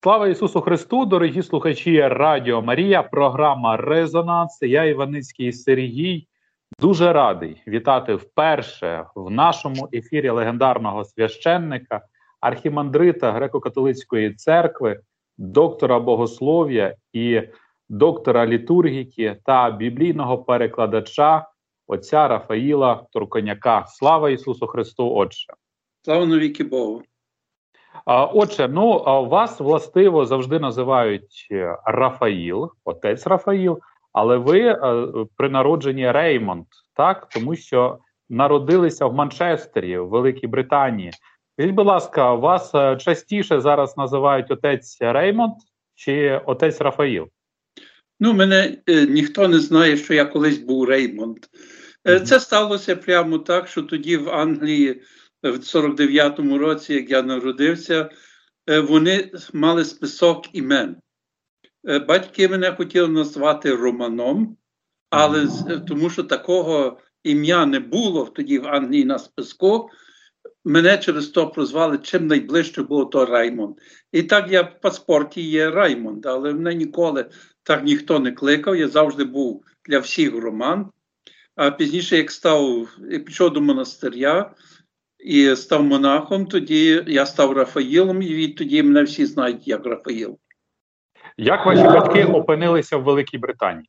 Слава Ісусу Христу, дорогі слухачі Радіо Марія, програма «Резонанс». Я, Іваницький Сергій, дуже радий вітати вперше в нашому ефірі легендарного священника, архімандрита Греко-католицької церкви, доктора богослов'я і доктора літургіки та біблійного перекладача отця Рафаїла Турконяка. Слава Ісусу Христу, Отче! Слава навіки Богу! Отже, вас властиво завжди називають Рафаїл, отець Рафаїл, але ви при народженні Реймонд, так? Тому що народилися в Манчестері, в Великій Британії. Скажіть, будь ласка, вас частіше зараз називають отець Реймонд чи отець Рафаїл? Мене ніхто не знає, що я колись був Реймонд. Це сталося прямо так, що тоді в Англії в 49-му році, як я народився, вони мали список імен. Батьки мене хотіли назвати Романом, але тому що такого ім'я не було тоді в Англії на списку, мене через то прозвали, чим найближче було то Раймонд. І так я в паспорті є Раймонд, але мене ніколи так ніхто не кликав, я завжди був для всіх Роман. А пізніше, як пішов до монастиря, і став монахом, тоді я став Рафаїлом, і відтоді мене всі знають як Рафаїл. Як ваші батьки опинилися в Великій Британії?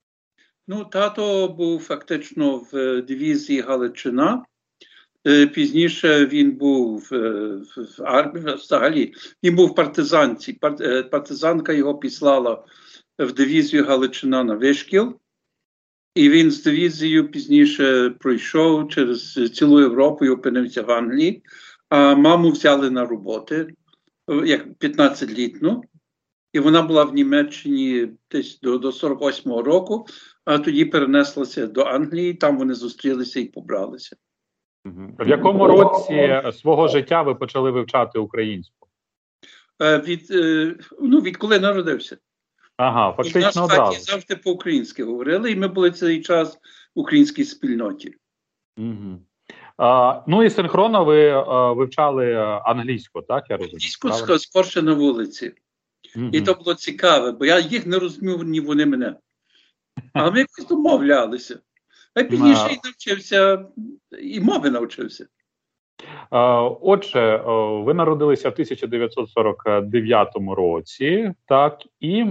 Тато був фактично в дивізії Галичина. Пізніше він був в армії, взагалі, він був в партизанці. Партизанка його післала в дивізію Галичина на Вишкіл. І він з дивізією пізніше пройшов через цілу Європу і опинився в Англії. А маму взяли на роботи, як 15-літну. І вона була в Німеччині десь до 48-го року, а тоді перенеслася до Англії, там вони зустрілися і побралися. В якому році свого життя ви почали вивчати українську? Відколи народився. Ага, фактично одразу. У нас завжди по-українськи говорили, і ми були цей час в українській спільноті. І синхронно ви вивчали англійську, так, я розумію? Англійську скорше на вулиці. І то було цікаве, бо я їх не розумів, ні вони мене. Але ми якось домовлялися. А пізніше і навчився, і мови навчився. Отже, ви народилися в 1949 році, так, і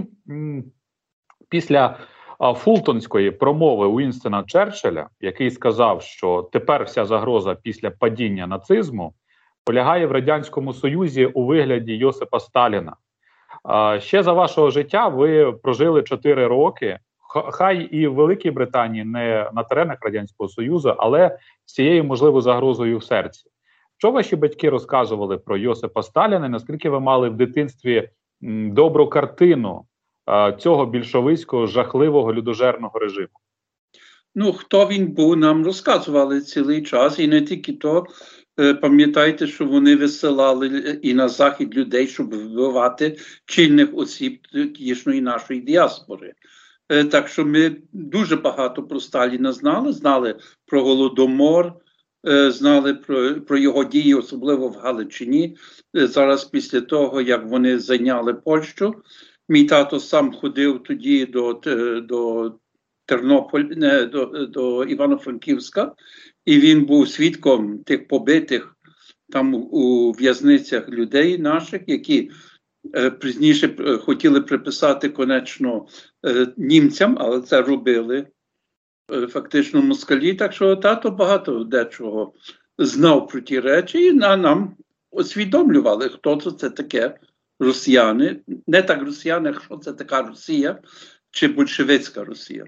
після фултонської промови Уінстона Черчилля, який сказав, що тепер вся загроза після падіння нацизму полягає в Радянському Союзі у вигляді Йосипа Сталіна. Ще за вашого життя ви прожили 4 роки, хай і в Великій Британії, не на теренах Радянського Союзу, але з цією, можливо, загрозою в серці. Що ваші батьки розказували про Йосипа Сталіна, і наскільки ви мали в дитинстві добру картину цього більшовицького, жахливого, людожерного режиму? Хто він був, нам розказували цілий час, і не тільки то. Пам'ятайте, що вони висилали і на Захід людей, щоб вбивати чільних осіб тієї нашої діаспори. Так що ми дуже багато про Сталіна знали про Голодомор, знали про його дії, особливо в Галичині. Зараз після того, як вони зайняли Польщу, мій тато сам ходив тоді до Тернополя, до Івано-Франківська, і він був свідком тих побитих там у в'язницях людей наших, які пізніше хотіли приписати, конечно, німцям, але це робили фактично москалі. Так що тато багато дечого знав про ті речі, і нам усвідомлювали, хто це таке росіяни. Не так росіяни, що це така Росія, чи большевицька Росія.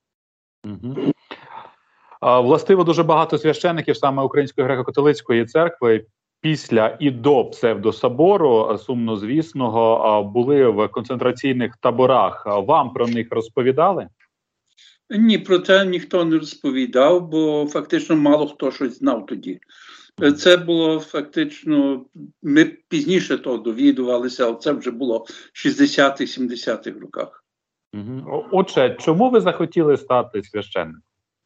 Властиво, дуже багато священиків саме Української греко-католицької церкви після і до псевдособору, сумнозвісного, були в концентраційних таборах. Вам про них розповідали? Ні, про це ніхто не розповідав, бо фактично мало хто щось знав тоді. Це було фактично, ми пізніше то довідувалися, але це вже було в 60-70-х роках. Отже, чому ви захотіли стати священником?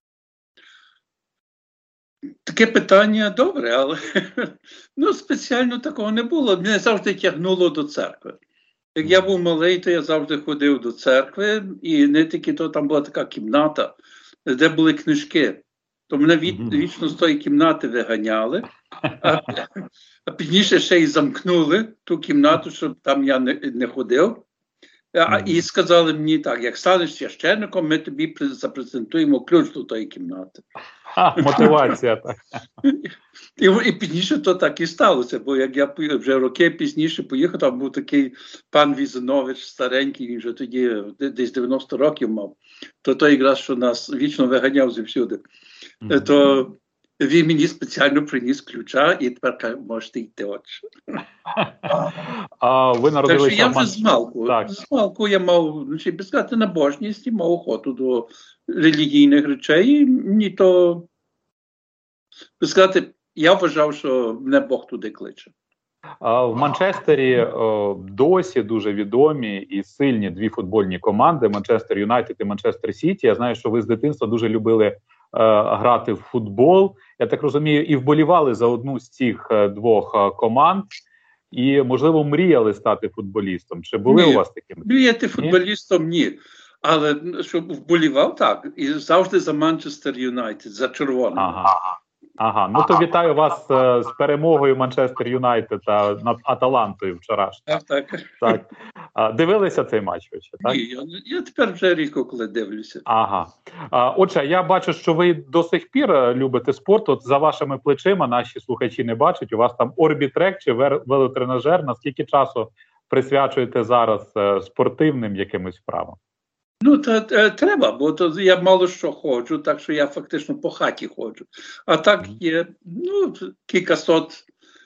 Таке питання добре, але спеціально такого не було. Мене завжди тягнуло до церкви. Як я був малий, то я завжди ходив до церкви, і не тільки то, там була така кімната, де були книжки. То мене вічно з тої кімнати виганяли, а пізніше ще й замкнули ту кімнату, щоб там я не ходив. І сказали мені так, як станеш священником, ми тобі запрезентуємо ключ до тої кімнати. Мотивація, так. І пізніше то так і сталося, бо як я вже роки пізніше поїхав, там був такий пан Візанович старенький, він вже тоді десь 90 років мав, то той якраз, що нас вічно виганяв звсюди, то він мені спеціально приніс ключа і тепер каже, можете йти, отче. Ви народилися... Так що я вже змалку я мав, би сказати, набожність і мав охоту до релігійних речей. І мені то, би сказати, я вважав, що мене Бог туди кличе. В Манчестері досі дуже відомі і сильні дві футбольні команди – Манчестер Юнайтед і Манчестер Сіті. Я знаю, що ви з дитинства дуже любили грати в футбол. Я так розумію, і вболівали за одну з цих двох команд. І, можливо, мріяли стати футболістом. Чи були у вас такі? Мріяти футболістом – ні. Але щоб вболівав, так. І завжди за Манчестер Юнайтед, за червоним. Ну то вітаю вас з перемогою Манчестер Юнайтед над Аталантою вчорашньою. Так. Дивилися цей матч? Так? Ні, я тепер вже рідко коли дивлюся. Отже, я бачу, що ви до сих пір любите спорт. От за вашими плечима наші слухачі не бачать. У вас там орбітрек чи велотренажер. Наскільки часу присвячуєте зараз спортивним якимось справам? Ну, треба, бо то я мало що ходжу, так що я фактично по хаті ходжу. А так є, кількасот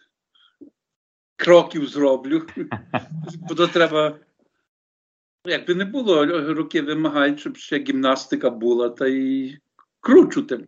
кроків зроблю. Бо то треба, якби не було, руки вимагають, щоб ще гімнастика була, та й кручу тим.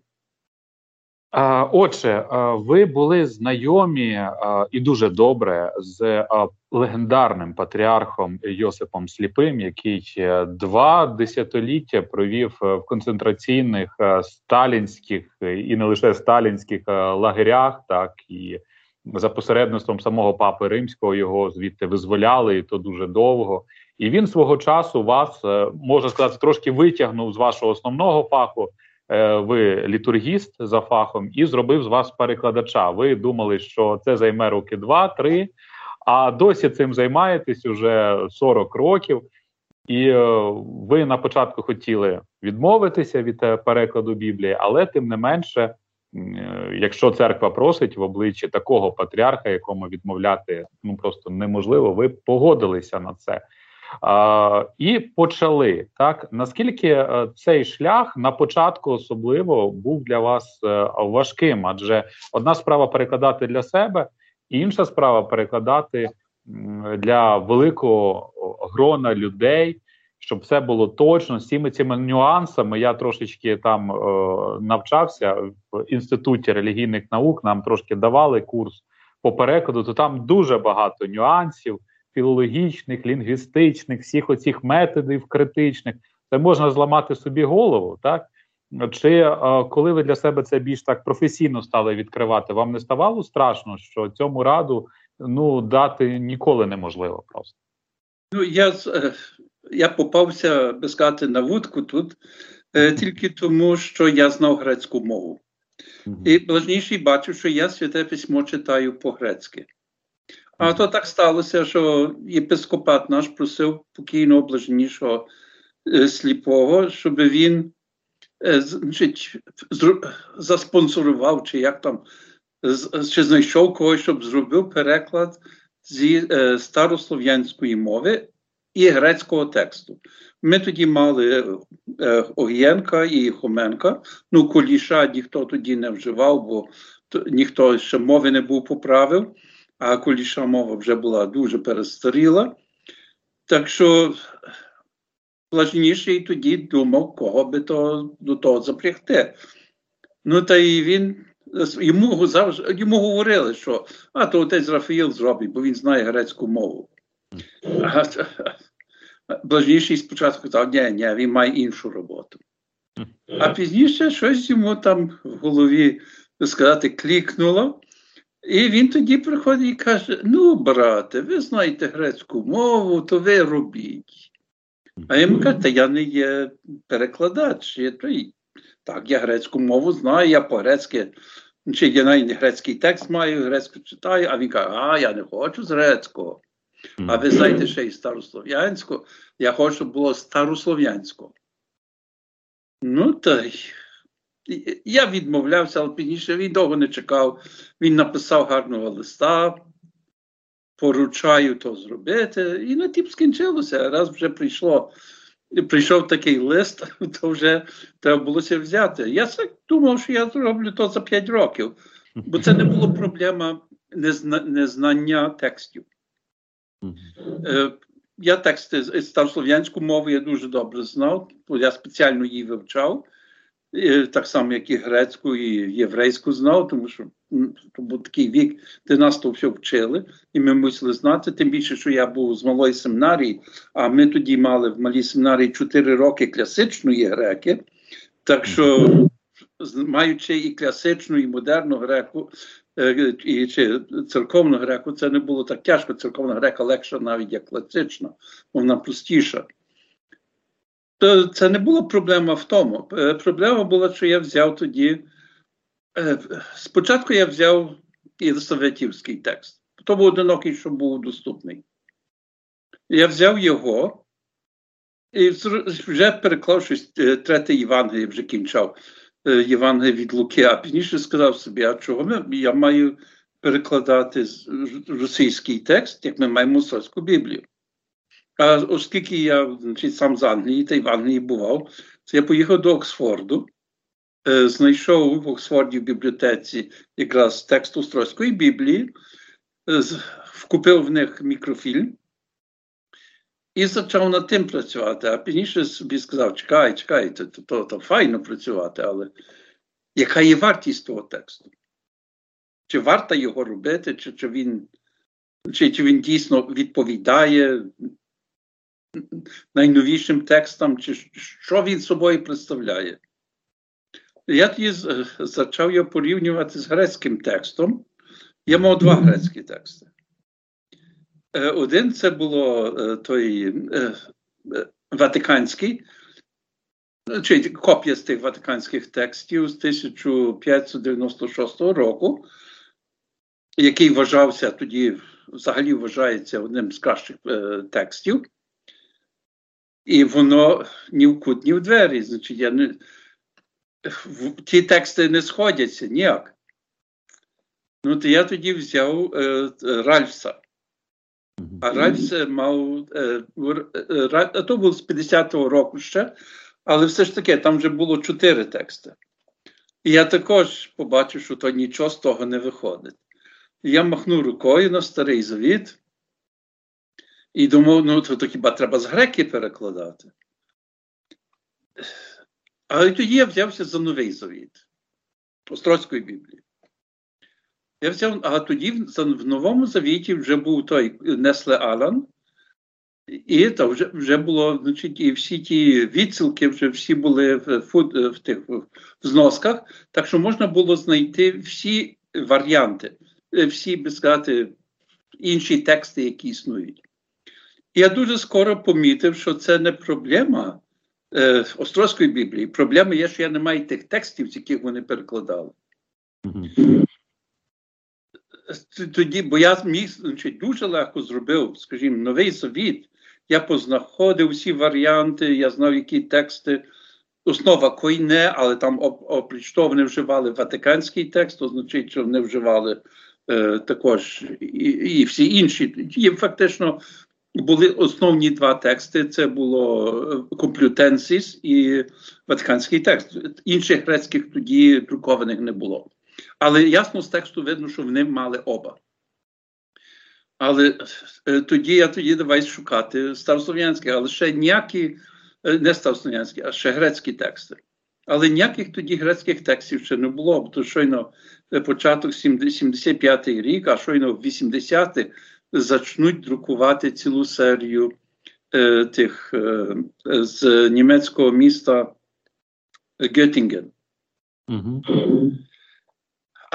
Отже, ви були знайомі і дуже добре з легендарним патріархом Йосипом Сліпим, який 2 десятиліття провів в концентраційних сталінських і не лише сталінських лагерях, так і за посередництвом самого Папи Римського його звідти визволяли, і то дуже довго. І він свого часу вас, можна сказати, трошки витягнув з вашого основного фаху. Ви літургіст за фахом і зробив з вас перекладача. Ви думали, що це займе роки 2-3, а досі цим займаєтесь уже 40 років. І ви на початку хотіли відмовитися від перекладу Біблії, але тим не менше, якщо церква просить в обличчі такого патріарха, якому відмовляти просто неможливо, ви погодилися на це. І почали, так? Наскільки цей шлях на початку особливо був для вас важким? Адже одна справа перекладати для себе, інша справа перекладати для великого грона людей, щоб все було точно, з всіми цими нюансами. Я трошечки там навчався в Інституті релігійних наук, нам трошки давали курс по перекладу, то там дуже багато нюансів, філологічних, лінгвістичних, всіх оцих методів критичних. Це можна зламати собі голову, так? Чи коли ви для себе це більш так професійно стали відкривати, вам не ставало страшно, що цьому раду дати ніколи неможливо просто? Я попався, би сказати, на вудку тут тільки тому, що я знав грецьку мову. І блажніший бачив, що я Святе Письмо читаю по-грецьки. А то так сталося, що єпископат наш просив покійного блаженнішого Сліпого, щоб він заспонсорував, чи знайшов когось, щоб зробив переклад зі старослов'янської мови і грецького тексту. Ми тоді мали Огієнка і Хоменка, Куліша ніхто тоді не вживав, бо ніхто ще мови не був поправив. А Куліша мова вже була дуже перестаріла. Так що блаженніший тоді думав, кого би до того запрягти. Та й йому говорили, що то отець Рафаїл зробить, бо він знає грецьку мову. Блаженніший спочатку сказав, ні, він має іншу роботу. А пізніше щось йому там в голові, сказати, клікнуло. І він тоді приходить і каже, ну, брате, ви знаєте грецьку мову, то ви робіть. А я йому кажу, та я не є перекладач. Так, я грецьку мову знаю, я по-грецьки, чи я навіть грецький текст маю, грецьку читаю, а він каже, я не хочу з грецького. А ви знаєте ще й старослов'янську, я хочу, щоб було старослов'янсько. Ну, та я відмовлявся, але пізніше він довго не чекав. Він написав гарного листа, поручаю то зробити, і на тіп скінчилося. Раз вже прийшов такий лист, то вже треба булося взяти. Я думав, що я зроблю то за 5 років, бо це не була проблема незнання текстів. Я тексти старослов'янську мову я дуже добре знав, я спеціально її вивчав, так само, як і грецьку, і єврейську знав, тому що то був такий вік, де нас то все вчили, і ми мусили знати, тим більше, що я був з малої семінарії, а ми тоді мали в малій семінарії 4 роки класичної греки, так що, маючи і класичну, і модерну греку, і чи церковну греку, це не було так тяжко. Церковна грека легша навіть як класична, вона простіша. То це не була проблема в тому. Проблема була, що я взяв тоді, спочатку я взяв єлисаветівський текст. То був одинокий, що був доступний. Я взяв його і вже переклав щось, 3 Євангеліє вже кінчав. Євангеліє від Луки, а пізніше сказав собі, а чого я маю перекладати російський текст, як ми маємо московську Біблію. А оскільки я сам з Англії, та й в Англії бував, то я поїхав до Оксфорду, знайшов в Оксфорді в бібліотеці якраз текст Острозької Біблії, вкупив в них мікрофільм і почав над тим працювати. А пізніше собі сказав, чекай, то файно працювати, але яка є вартість того тексту? Чи варто його робити, чи він дійсно відповідає найновішим текстам, чи що він собою представляє? Я тоді почав його порівнювати з грецьким текстом. Я мав 2 грецькі тексти. Один це було той Ватиканський, чи копія з тих ватиканських текстів з 1596 року, який вважався тоді, взагалі вважається одним з кращих текстів. І воно ні в кут, ні в двері. Значить, ті тексти не сходяться ніяк. Ну, то я тоді взяв Ральфса. А Ральфс мав, а то був з 50-го року ще, але все ж таки, там вже було 4 тексти. І я також побачив, що то нічого з того не виходить. І я махнув рукою на Старий Завіт і думав, то хіба треба з греки перекладати. Але тоді я взявся за Новий Завіт, Острозької Біблії. Я взяв, а тоді в Новому Завіті вже був той Несле Алан, і то вже було, значить, і всі ті відсилки вже всі були в тих зносках, так що можна було знайти всі варіанти, всі, би сказати, інші тексти, які існують. І я дуже скоро помітив, що це не проблема Острозької Біблії. Проблема є, що я не маю тих текстів, з яких вони перекладали. Тоді, бо я дуже легко зробив, скажімо, Новий Завіт. Я познаходив всі варіанти, я знав, які тексти. Основа койне, але там опріч того вони вживали ватиканський текст, означає, що вони вживали також і всі інші. І фактично були основні 2 тексти. Це було Комплютенсіс і ватиканський текст. Інших грецьких тоді друкованих не було. Але ясно з тексту видно, що вони мали оба. Але тоді давай шукати старослов'янські, але ще ніякі, не старослов'янські, а ще грецькі тексти. Але ніяких тоді грецьких текстів ще не було, бо то щойно початок 75-й рік, а щойно в 80-х зачнуть друкувати цілу серію тих з німецького міста Геттінген.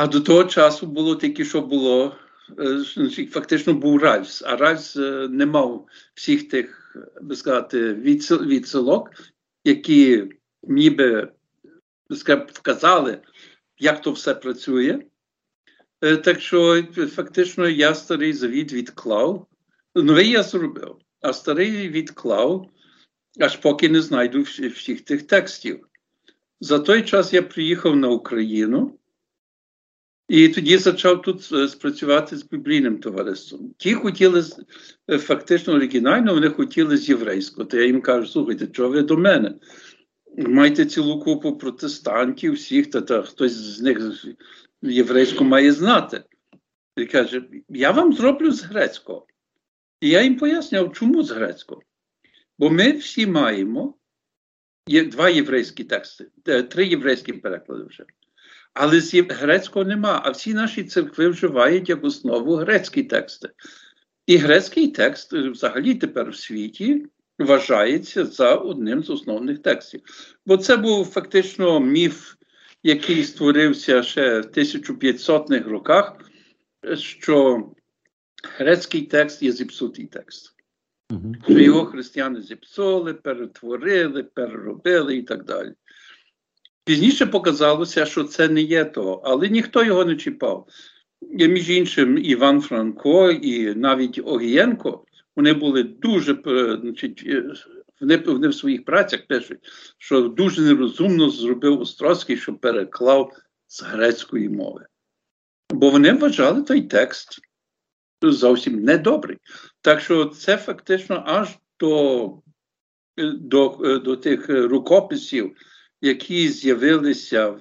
А до того часу було тільки, що було, фактично був Ральс, а Ральс не мав всіх тих, би сказати, відсилок, які ніби вказали, як то все працює. Так що фактично я Старий Завіт відклав, новий я зробив, а Старий відклав, аж поки не знайду всіх тих текстів. За той час я приїхав на Україну, і тоді почав тут спрацювати з біблійним товариством. Ті хотіли, фактично оригінально, вони хотіли з єврейського. То я їм кажу, слухайте, чого ви до мене? Маєте цілу купу протестантів, всіх, та хтось з них єврейську має знати. І каже, я вам зроблю з грецького. І я їм пояснював, чому з грецького. Бо ми всі маємо два єврейські тексти, 3 єврейські переклади вже. Але з грецького нема, а всі наші церкви вживають як основу грецькі тексти. І грецький текст взагалі тепер в світі вважається за одним з основних текстів. Бо це був фактично міф, який створився ще в 1500-х роках, що грецький текст є зіпсутий текст. Що його християни зіпсули, перетворили, переробили і так далі. Пізніше показалося, що це не є того, але ніхто його не чіпав. І, між іншим, Іван Франко і навіть Огієнко, вони були дуже, значить, вони в своїх працях пишуть, що дуже нерозумно зробив Острозький, що переклав з грецької мови. Бо вони вважали той текст зовсім недобрий. Так що це фактично аж до тих рукописів, які з'явилися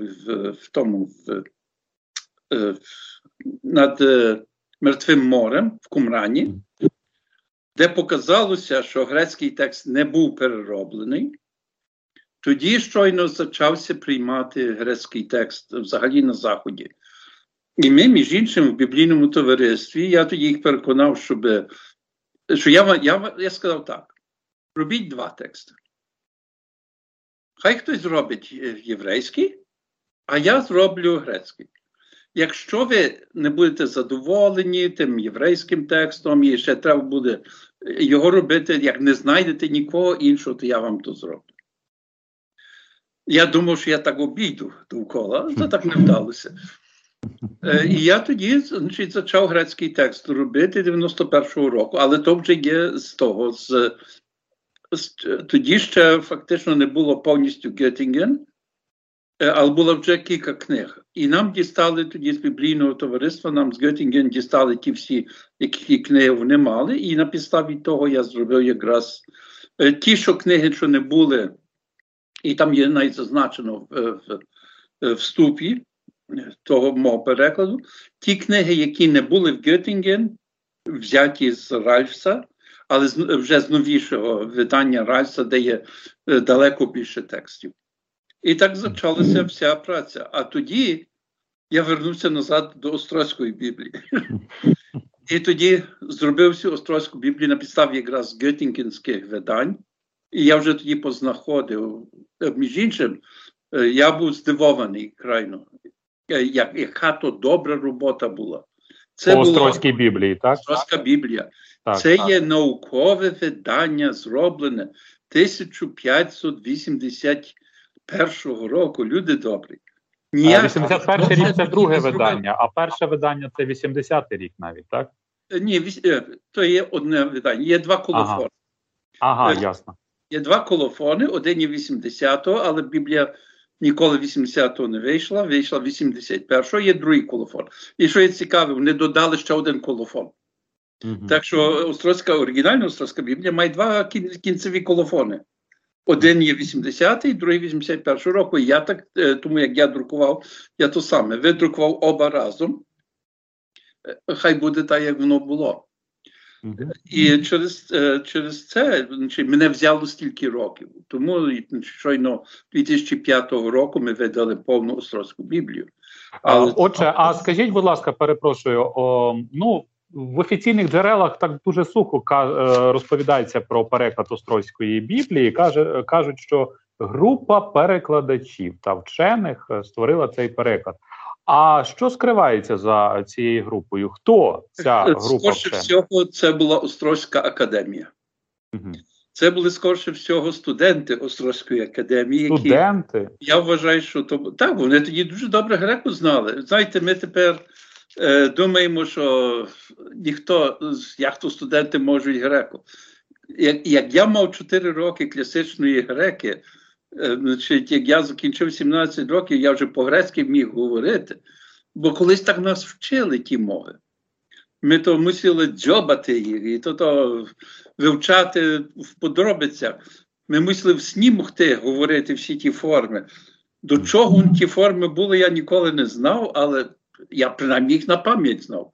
над Мертвим морем в Кумрані, де показалося, що грецький текст не був перероблений. Тоді щойно почався приймати грецький текст взагалі на Заході. І ми, між іншим, в біблійному товаристві, я тоді їх переконав, що я сказав так, робіть 2 тексти. Хай хтось зробить єврейський, а я зроблю грецький. Якщо ви не будете задоволені тим єврейським текстом, і ще треба буде його робити, як не знайдете нікого іншого, то я вам то зроблю. Я думав, що я так обійду довкола, але це так не вдалося. І я тоді, значить, почав грецький текст робити 91-го року, але то вже є з того, тоді ще фактично не було повністю Геттінген, але було вже кілька книг. І нам дістали тоді з біблійного товариства, нам з Геттінген дістали ті всі, які книги вони мали, і на підставі того я зробив якраз ті, що книги, що не були, і там є навіть зазначено в вступі того мого перекладу, ті книги, які не були в Геттінген, взяті з Ральфса, але вже з новішого видання Ральфса, де є далеко більше текстів. І так почалася вся праця. А тоді я вернувся назад до Острозької Біблії. І тоді зробив всю Острозьку Біблію на підставі якраз геттінгенських видань. І я вже тоді познаходив. Між іншим, я був здивований крайно, яка то добра робота була. Це по Острозькій Біблії, так? Острозька Біблія. Так, це так. Є наукове видання, зроблене 1581 року. Люди добрі. 81-й рік – це друге видання, а перше видання – це 80-й рік навіть, так? Ні, то є одне видання. Є 2 колофони. Ага, ясно. Є 2 колофони, один є 80-го, але Біблія ніколи 80-го не вийшла, вийшла 81-го, є другий колофон. І що є цікаве, вони додали ще один колофон. Так що оригінальна Острозька Біблія має 2 кінцеві колофони. Один є 80-й, другий 81-го року. І я так, тому як я друкував, я то саме. Видрукував оба разом. Хай буде так, як воно було. І через це мене взяло стільки років. Тому щойно 2005 року ми видали повну Острозьку Біблію. Отже, а скажіть, будь ласка, перепрошую, в офіційних джерелах так дуже сухо розповідається про переклад Острозької Біблії. Кажуть, що група перекладачів та вчених створила цей переклад. А що скривається за цією групою? Хто ця група? Скорше всього, це була Острозька академія. Угу. Це були, скорше всього, студенти Острозької академії. Студенти? Які, я вважаю, що так, вони тоді дуже добре греку знали. Знаєте, ми тепер думаємо, що ніхто, як то студенти можуть греку. Як я мав 4 роки класичної греки, значить, як я закінчив 17 років, я вже по-грецьки міг говорити, бо колись так нас вчили ті мови. Ми то мусили дзьобати їх, і то вивчати в подробицях. Ми мусили в сні могти говорити всі ті форми. До чого ті форми були, я ніколи не знав, але я принаймні їх на пам'ять знав.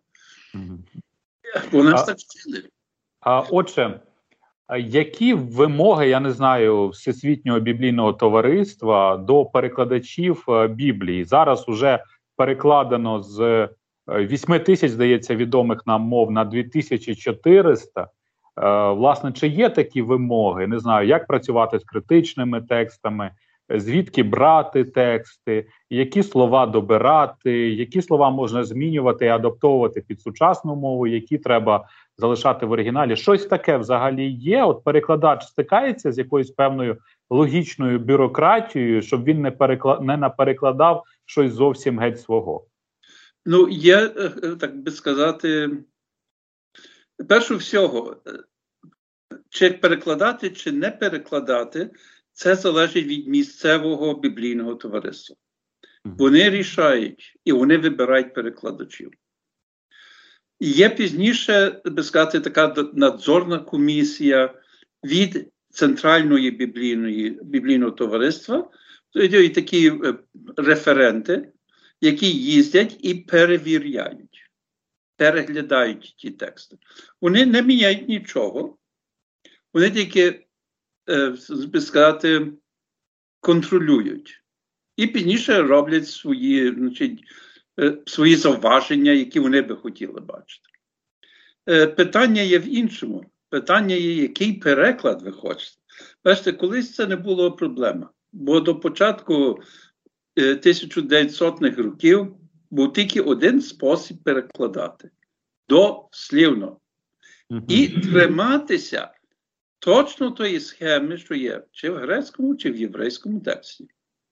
Бо нас так вчили. Отже, які вимоги, я не знаю, Всесвітнього біблійного товариства до перекладачів Біблії? Зараз уже перекладено з 8 тисяч, здається, відомих нам мов на 2400. Власне, чи є такі вимоги? Не знаю, як працювати з критичними текстами, звідки брати тексти, які слова добирати, які слова можна змінювати і адаптовувати під сучасну мову, які треба залишати в оригіналі. Щось таке взагалі є? От перекладач стикається з якоюсь певною логічною бюрократією, щоб він не наперекладав щось зовсім геть свого. Ну, є, так би сказати, перше всього, чи перекладати, чи не перекладати, це залежить від місцевого біблійного товариства. Вони рішають і вони вибирають перекладачів. І є пізніше, би сказати, така надзорна комісія від Центральної біблійного товариства, і такі референти, які їздять і перевіряють, переглядають ті тексти. Вони не міняють нічого, вони тільки, би сказати, контролюють. І пізніше роблять свої зауваження, які вони би хотіли бачити. Питання є в іншому. Питання є, який переклад ви хочете. Бачите, колись це не було проблема, бо до початку 1900-х років був тільки один спосіб перекладати – дослівно. І триматися точно тої схеми, що є чи в грецькому, чи в єврейському тексті.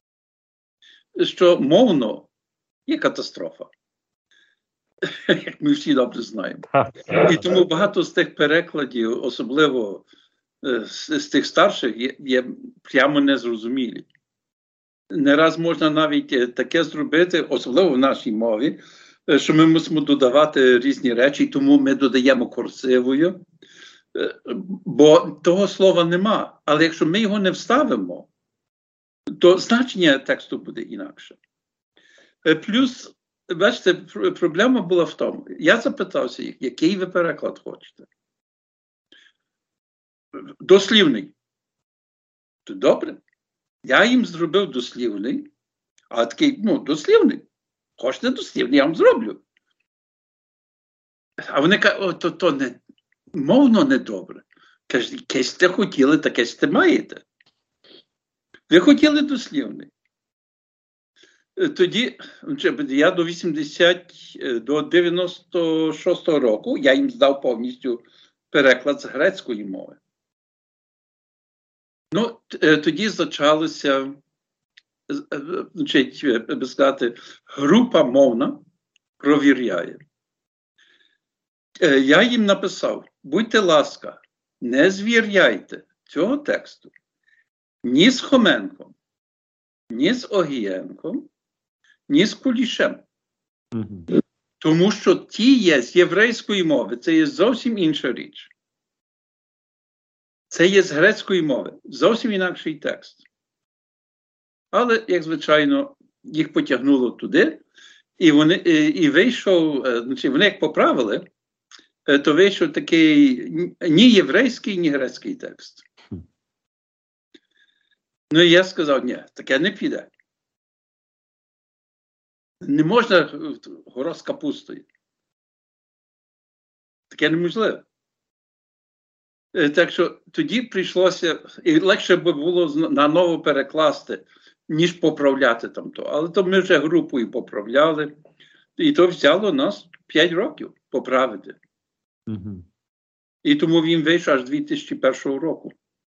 Що мовно є катастрофа, як ми всі добре знаємо. І тому багато з тих перекладів, особливо з тих старших, є прямо незрозумілі. Не раз можна навіть таке зробити, особливо в нашій мові, що ми мусимо додавати різні речі, тому ми додаємо курсивою, бо того слова нема. Але якщо ми його не вставимо, то значення тексту буде інакше. Плюс, бачите, проблема була в тому. Я запитався їх, який ви переклад хочете? Дослівний. То добре. Я їм зробив дослівний, а такий, дослівний. Хочете дослівний, я вам зроблю. А вони кажуть, то не, мовно недобре. Кажуть, яке сте хотіли, таке сте маєте. Ви хотіли дослівний. Тоді, я до 96-го року, я їм здав повністю переклад з грецької мови. Тоді почалося, би сказати, група мовна провіряє. Я їм написав, будьте ласка, не звіряйте цього тексту ні з Хоменком, ні з Огієнком, ні з Кулішем. Тому що ті є з єврейської мови, це є зовсім інша річ. Це є з грецької мови, зовсім інакший текст. Але, як звичайно, їх потягнуло туди, і вийшов, вони як поправили, то вийшов такий ні єврейський, ні грецький текст. І я сказав, ні, таке не піде. Не можна гора з капустою. Таке неможливо. Так що тоді прийшлося, і легше би було наново перекласти ніж поправляти там то. Але то ми вже групою поправляли. І то взяло нас 5 років поправити. Угу. І тому він вийшов аж 2001 року.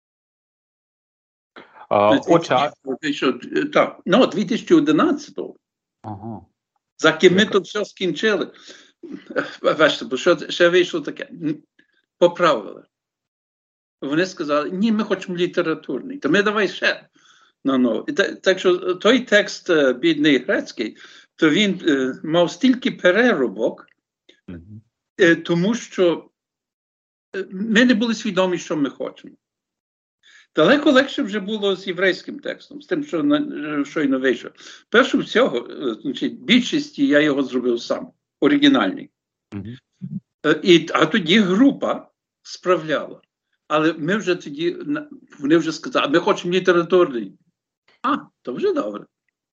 Так, 2011-го. Ага. За ким ми то все скінчили. Бачите, бо що ще вийшло таке. Поправили. Вони сказали, ні, ми хочемо літературний. То ми давай ще на новий. Так що той текст «Бідний грецький», то він мав стільки переробок, тому що ми не були свідомі, що ми хочемо. Далеко легше вже було з єврейським текстом, з тим, що щойно вийшов. Перше всього, значить, більшості я його зробив сам, оригінальний. А тоді група справляла. Але ми вже тоді, вони вже сказали, ми хочемо літературний. То вже добре.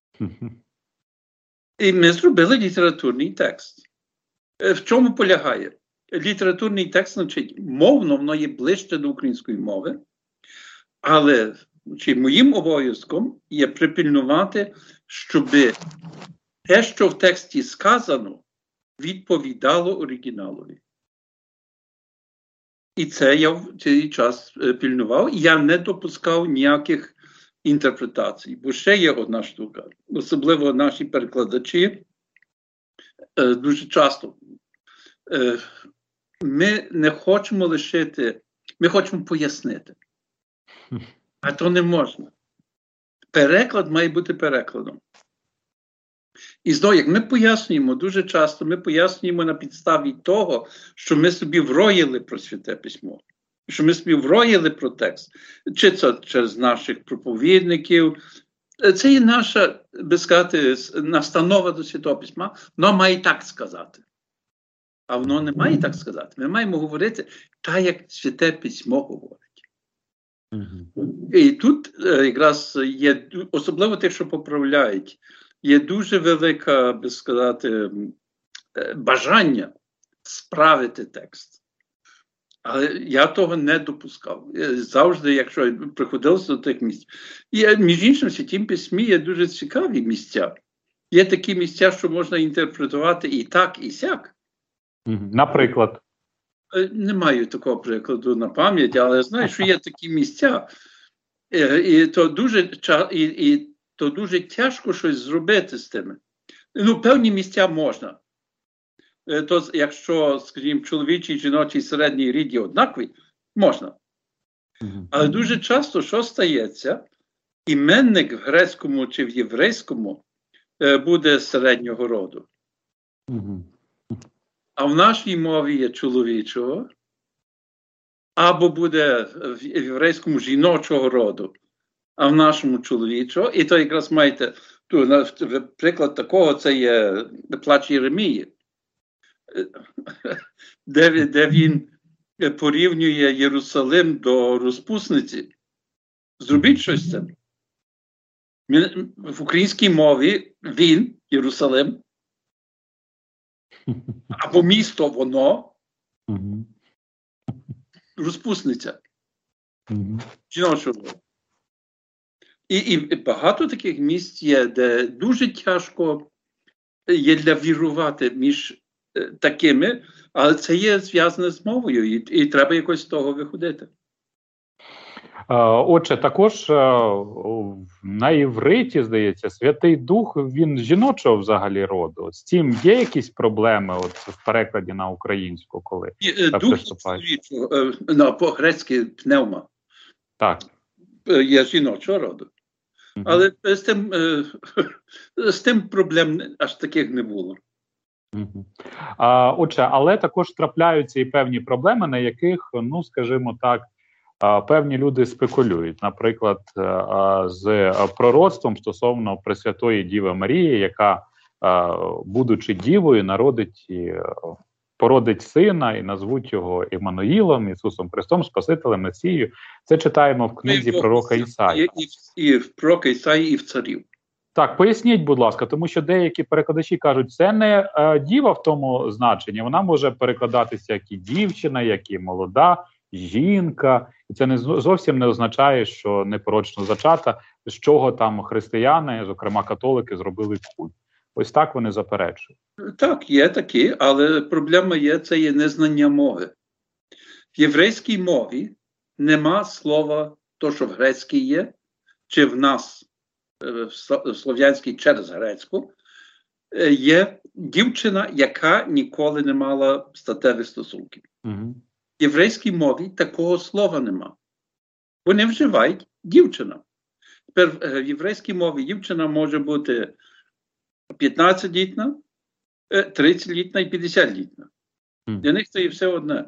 І ми зробили літературний текст. В чому полягає? Літературний текст, значить, мовно, воно є ближче до української мови, але моїм обов'язком є припильнувати, щоб те, що в тексті сказано, відповідало оригіналові. І це я в цей час пильнував. Я не допускав ніяких інтерпретацій. Бо ще є одна штука. Особливо наші перекладачі дуже часто. Ми не хочемо лишити, ми хочемо пояснити. А то не можна. Переклад має бути перекладом. І знову, як ми пояснюємо, дуже часто ми пояснюємо на підставі того, що ми собі вроїли про Святе Письмо, що ми собі вроїли про текст. Чи це через наших проповідників. Це є наша, би сказати, настанова до Святого Письма. Воно має так сказати. А воно не має так сказати. Ми маємо говорити так, як Святе Письмо говорить. І тут якраз є, особливо тих, що поправляють, є дуже велика, би сказати, бажання справити текст. Але я того не допускав. Завжди, якщо приходилося до тих місць. І, між іншим, в Святім Письмі є дуже цікаві місця. Є такі місця, що можна інтерпретувати і так, і сяк. Наприклад? Не маю такого прикладу на пам'ять, але знаю, що є такі місця. І то дуже тяжко щось зробити з тими. Певні місця можна. То, якщо, скажімо, чоловічий, жіночий, середній рід є однакові, можна. Але дуже часто, що стається, іменник в грецькому чи в єврейському буде середнього роду. А в нашій мові є чоловічого, або буде в єврейському жіночого роду, а в нашому чоловічого. І то якраз маєте, приклад такого, це є плач Єремії, де він порівнює Єрусалим до розпусниці. Зробіть щось з цим. В українській мові він, Єрусалим, або місто воно, розпусниця. Жіночого. І багато таких місць є, де дуже тяжко є для вірувати між такими, але це є зв'язане з мовою, і треба якось з того виходити. Отже, також на івриті, здається, Святий Дух, він жіночого взагалі роду. З цим є якісь проблеми в перекладі на українську, коли Дух чоловічого, по-грецьки пневма. Так. Є жіночого роду. Але з тим проблем аж таких не було. Отже, але також трапляються і певні проблеми, на яких, скажімо так, певні люди спекулюють. Наприклад, з пророцтвом стосовно Пресвятої Діви Марії, яка, будучи дівою, породить сина і назвуть його Іммануїлом, Ісусом Христом, Спасителем, Месією. Це читаємо в книзі пророка Ісаї. І в пророка Ісаї, і в царів. Так, поясніть, будь ласка, тому що деякі перекладачі кажуть, це не діва в тому значенні, вона може перекладатися як і дівчина, як і молода жінка, і це не зовсім не означає, що непорочно зачата, з чого там християни, зокрема католики, зробили культ. Ось так вони заперечують. Так, є такі, але проблема є, це є незнання мови. В єврейській мові нема слова, то, що в грецькій є, чи в нас, в слов'янській через грецьку, є дівчина, яка ніколи не мала статевих стосунків. В єврейській мові такого слова нема. Вони вживають дівчина. Тепер в єврейській мові дівчина може бути 15-літна, 30-літна і 50-літна. Для них це є все одне.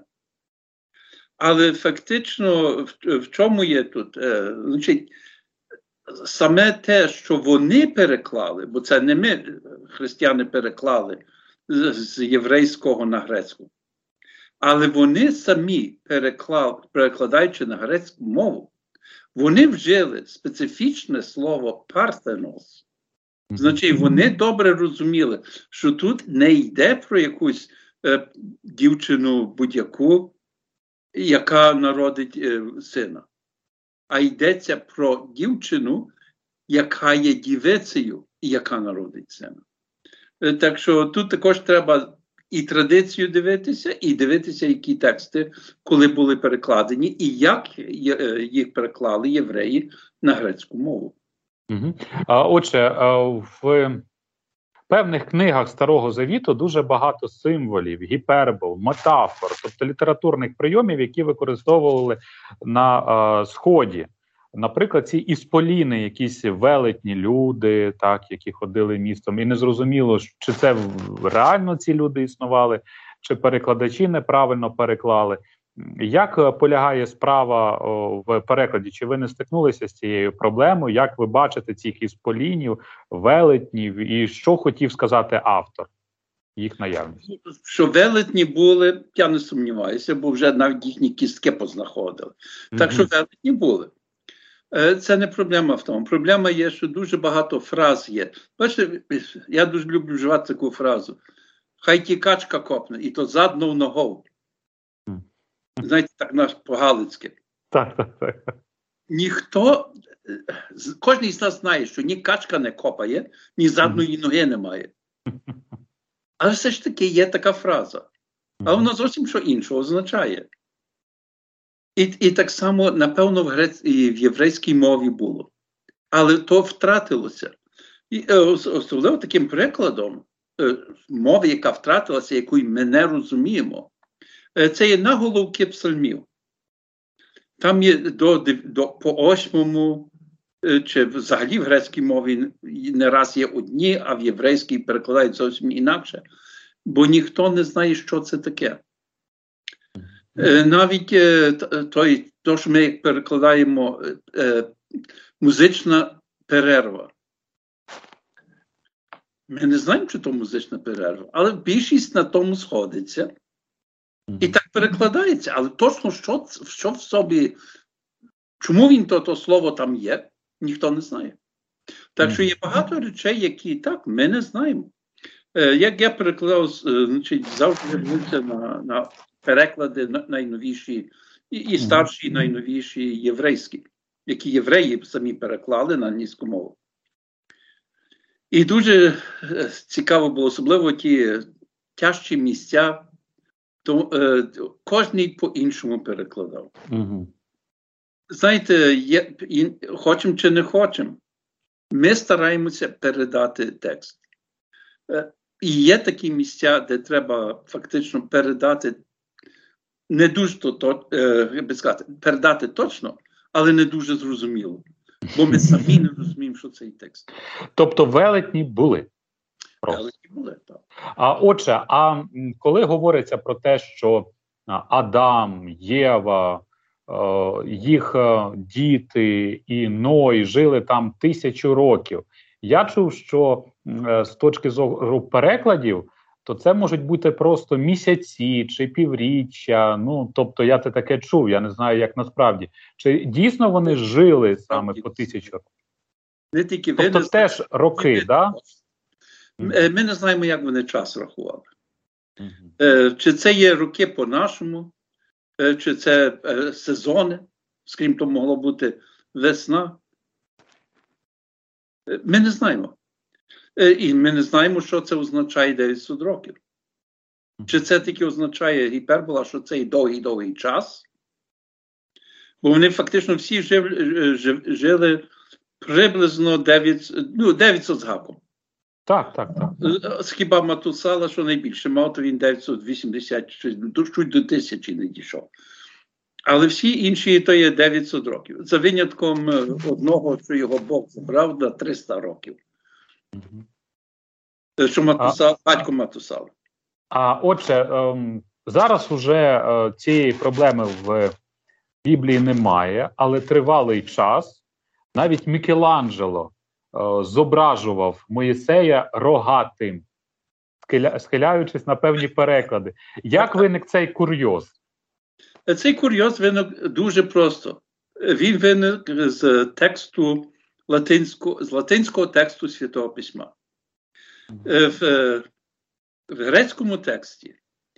Але фактично, в чому є тут? Значить, саме те, що вони переклали, бо це не ми, християни, переклали з єврейського на грецьку, але вони самі, перекладаючи на грецьку мову, вони вжили специфічне слово «партенос». Значить, вони добре розуміли, що тут не йде про якусь дівчину будь-яку, яка народить сина, а йдеться про дівчину, яка є дівицею і яка народить сина. Так що тут також треба і традицію дивитися, і дивитися, які тексти, коли були перекладені, і як їх переклали євреї на грецьку мову. Отже, в певних книгах Старого Завіту дуже багато символів, гіпербол, метафор, тобто літературних прийомів, які використовували на Сході. Наприклад, ці ісполіни, якісь велетні люди, так, які ходили містом, і незрозуміло, чи це реально ці люди існували, чи перекладачі неправильно переклали. Як полягає справа в перекладі? Чи ви не стикнулися з цією проблемою? Як ви бачите цих ісполінів, велетнів, і що хотів сказати автор? Їх наявність. Що велетні були, я не сумніваюся, бо вже навіть їхні кістки познаходили. Так що велетні були. Це не проблема в тому. Проблема є, що дуже багато фраз є. Бачите, я дуже люблю вживати таку фразу. Хай ті качка копне, і то задною ногою. Знаєте, так наш по-галицьки. Так. Ніхто, кожен з нас знає, що ні качка не копає, ні задної ноги немає. Але все ж таки є така фраза. А вона зовсім що іншого означає. І так само, напевно, в єврейській мові було. Але то втратилося. І особливо таким прикладом мови, яка втратилася, яку ми не розуміємо, це є наголовки псалмів. Там є по 8-му, чи взагалі в грецькій мові не раз є одні, а в єврейській перекладають зовсім інакше. Бо ніхто не знає, що це таке. Навіть то, що ми перекладаємо музична перерва. Ми не знаємо, що то музична перерва, але більшість на тому сходиться. І так перекладається, але точно, що в собі, чому він то слово там є, ніхто не знає. Так що є багато речей, які так, ми не знаємо. Як я перекладав, значить, завжди вернувся на переклади найновіші, і старші, і найновіші єврейські, які євреї самі переклали на англійську мову. І дуже цікаво було, особливо ті тяжчі місця, то кожний по-іншому перекладав. Знаєте, хочемо чи не хочемо, ми стараємося передати текст. І є такі місця, де треба фактично передати не дуже як би сказати, передати точно, але не дуже зрозуміло. Бо ми самі не розуміємо, що цей текст. Тобто велетні були? Велетні були, так. Отже, коли говориться про те, що Адам, Єва, їх діти і Ной жили там 1000 років, я чув, що з точки зору перекладів, то це можуть бути просто місяці чи півріччя. Ну, тобто я це таке чув, я не знаю, як насправді. Чи дійсно вони жили саме по 1000 років? Не тільки тобто теж роки, так? Да? Ми не знаємо, як вони час рахували. Чи це є роки по-нашому, чи це сезони, скрім того, могло бути весна. Ми не знаємо. І ми не знаємо, що це означає 900 років. Чи це тільки означає гіпербола, що це і довгий час? Бо вони фактично всі жили приблизно 900 з гаком. Так. Хіба Матусала, що найбільше мав, то він 980, чуть до 1000 не дійшов. Але всі інші то є 900 років. За винятком одного, що його Бог забрав на 300 років. Що батько Матусала. Отже, зараз уже цієї проблеми в Біблії немає, але тривалий час навіть Мікеланджело зображував Моїсея рогатим, схиляючись на певні переклади. Як виник цей курйоз? Цей курйоз виник дуже просто. Він виник з тексту з латинського тексту Святого Письма. В грецькому тексті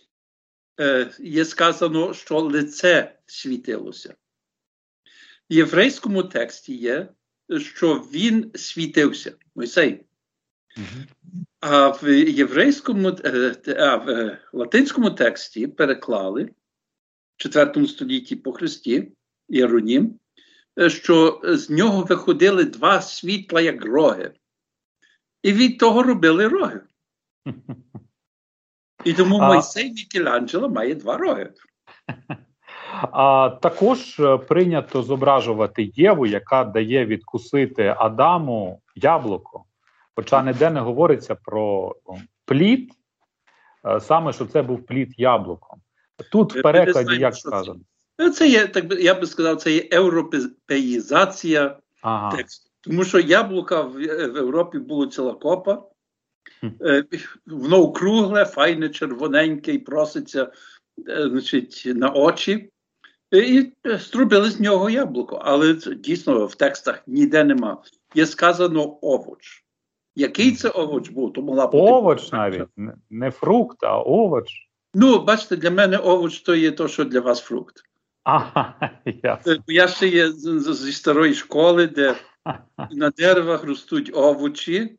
є сказано, що лице світилося. В єврейському тексті є, що він світився, Мойсей. А в латинському тексті переклали в 4 столітті по Христі, Іеронім, що з нього виходили 2 світла, як роги. І від того робили роги. І тому Мойсей Мікеланджело має 2 роги. Також прийнято зображувати Єву, яка дає відкусити Адаму яблуко. Хоча ніде не говориться про плід, саме, що це був плід яблуком. Тут в перекладі, як сказано? Це є, я би сказав, це є європеїзація тексту. Тому що яблука в Європі було ціла копа. Воно округле, файне, червоненьке і проситься на очі. І зробили з нього яблуко. Але дійсно в текстах ніде нема. Є сказано овоч. Який це овоч був? То могла бути овоч навіть, не фрукт, а овоч. Бачите, для мене овоч то є то, що для вас фрукт. Ясно. Я ще є зі старої школи, де на деревах ростуть овочі,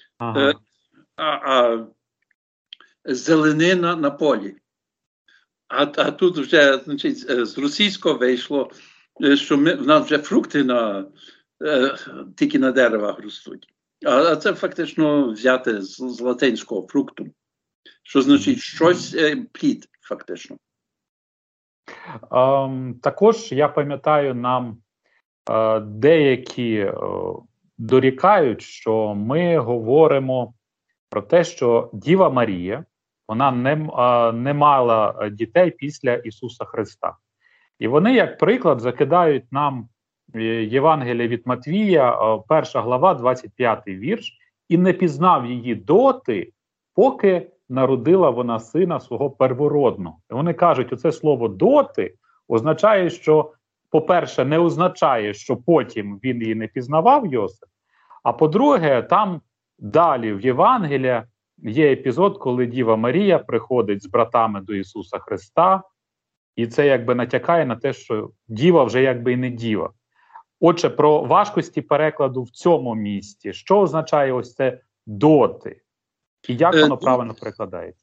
а зеленина на полі. А тут вже, з російського вийшло, що в нас вже фрукти тільки на деревах ростуть. А це фактично взяти з латинського фрукту, що значить щось плід, фактично. Також, я пам'ятаю, нам деякі дорікають, що ми говоримо про те, що Діва Марія, вона не мала дітей після Ісуса Христа. І вони, як приклад, закидають нам Євангелія від Матвія, 1 глава, 25 вірш, і не пізнав її доти, поки народила вона сина свого первородного. І вони кажуть, оце слово «доти» означає, що, по-перше, не означає, що потім він її не пізнавав, Йосип, а по-друге, там далі в Євангелії є епізод, коли Діва Марія приходить з братами до Ісуса Христа, і це якби натякає на те, що діва вже якби і не діва. Отже, про важкості перекладу в цьому місці. Що означає ось це «доти»? І як воно правильно перекладається?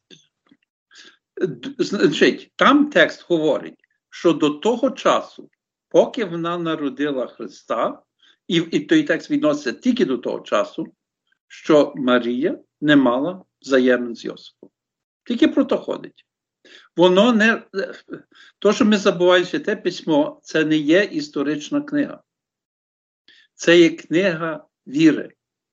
Значить, там текст говорить, що до того часу, поки вона народила Христа, і той текст відноситься тільки до того часу, що Марія не мала взаємин з Йосипом. Тільки про то ходить. Воно не... То, що ми забуваємо Святе Письмо, це не є історична книга. Це є книга віри.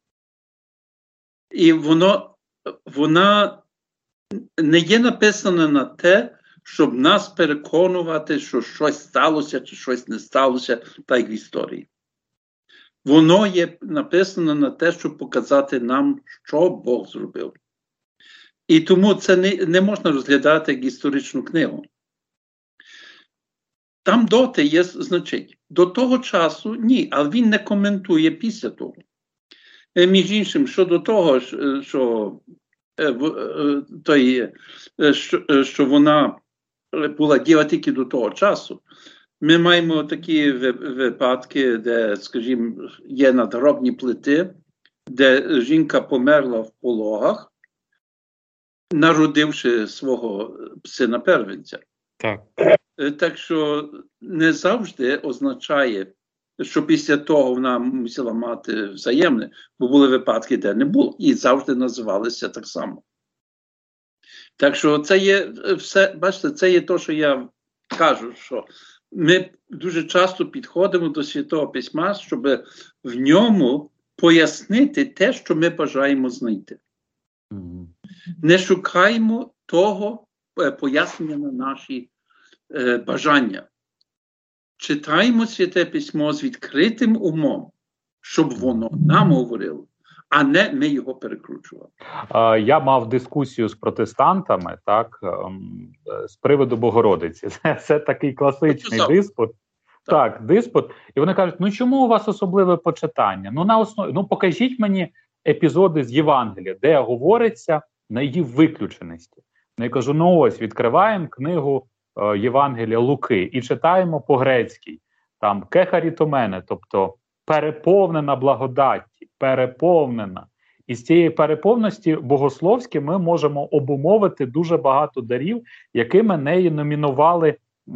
І вона не є написана на те, щоб нас переконувати, що щось сталося чи щось не сталося, так як в історії. Воно є написано на те, щоб показати нам, що Бог зробив. І тому це не можна розглядати як історичну книгу. Там доти є, значить, до того часу ні, але він не коментує після того. Між іншим, щодо того, що вона була діва тільки до того часу. Ми маємо такі випадки, де, скажімо, є надгробні плити, де жінка померла в пологах, народивши свого сина-первенця. Так. Так що не завжди означає, що після того вона мусила мати взаємне, бо були випадки, де не було, і завжди називалися так само. Так що це є все, бачите, це є те, що я кажу, що ми дуже часто підходимо до Святого Письма, щоб в ньому пояснити те, що ми бажаємо знайти. Не шукаємо того пояснення на наші бажання. Читаємо Святе Письмо з відкритим умом, щоб воно нам говорило, а не ми його перекручували. Я мав дискусію з протестантами, так, з приводу Богородиці. Це такий класичний диспут. Так, диспут. І вони кажуть, ну чому у вас особливе почитання? Ну, на основі, покажіть мені епізоди з Євангелія, де говориться на її виключеності. Ну, я кажу, ось, відкриваємо книгу Євангелія Луки і читаємо по-грецькій, там, кехарітомене, тобто переповнена благодаті, переповнена. І з цієї переповненості богословські ми можемо обумовити дуже багато дарів, якими неї номінували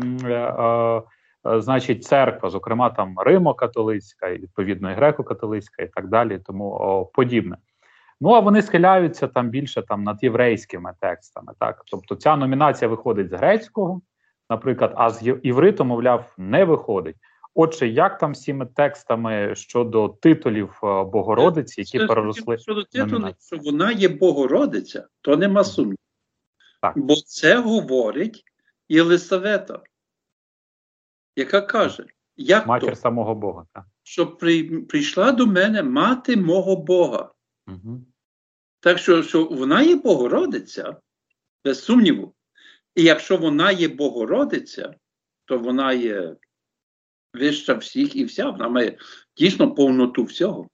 значить, церква, зокрема там Римо-католицька, і відповідно і греко-католицька і так далі, тому подібне. Ну, а вони схиляються там більше там над єврейськими текстами, так? Тобто ця номінація виходить з грецького, наприклад, а з івриту, мовляв, не виходить. Отже, як там з цими текстами щодо титулів Богородиці, які переросли? Щодо титулів, що вона є Богородиця, то нема сумніву. Бо це говорить Єлисавета, яка каже, як матір то, самого Бога, так? Що прийшла до мене мати мого Бога. Угу. Так що вона є Богородиця, без сумніву. І якщо вона є Богородиця, то вона є вища всіх і вся. Вона має дійсно повноту всього.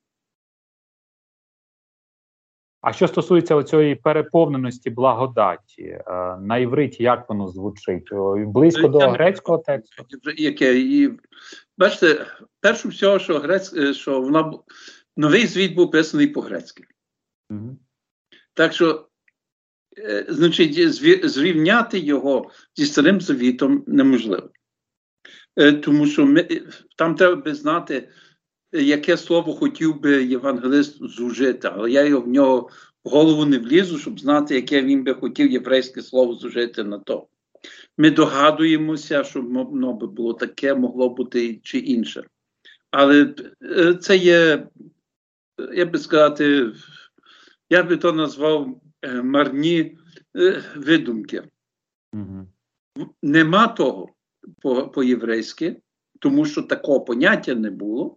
А що стосується оцієї переповненості благодаті, на івриті як воно звучить? Близько до грецького тексту? Бачите, перше всього, що вона, Новий Завіт був писаний по-грецьки. Угу. Так що, значить, зрівняти його зі Старим Завітом неможливо. Тому що там треба би знати, яке слово хотів би євангелист зужити, але я в нього в голову не влізу, щоб знати, яке він би хотів єврейське слово зужити на то. Ми догадуємося, що воно би було таке, могло бути чи інше. Але це є, я би сказати, я би то назвав марні видумки. Угу. Нема того по-єврейськи, тому що такого поняття не було.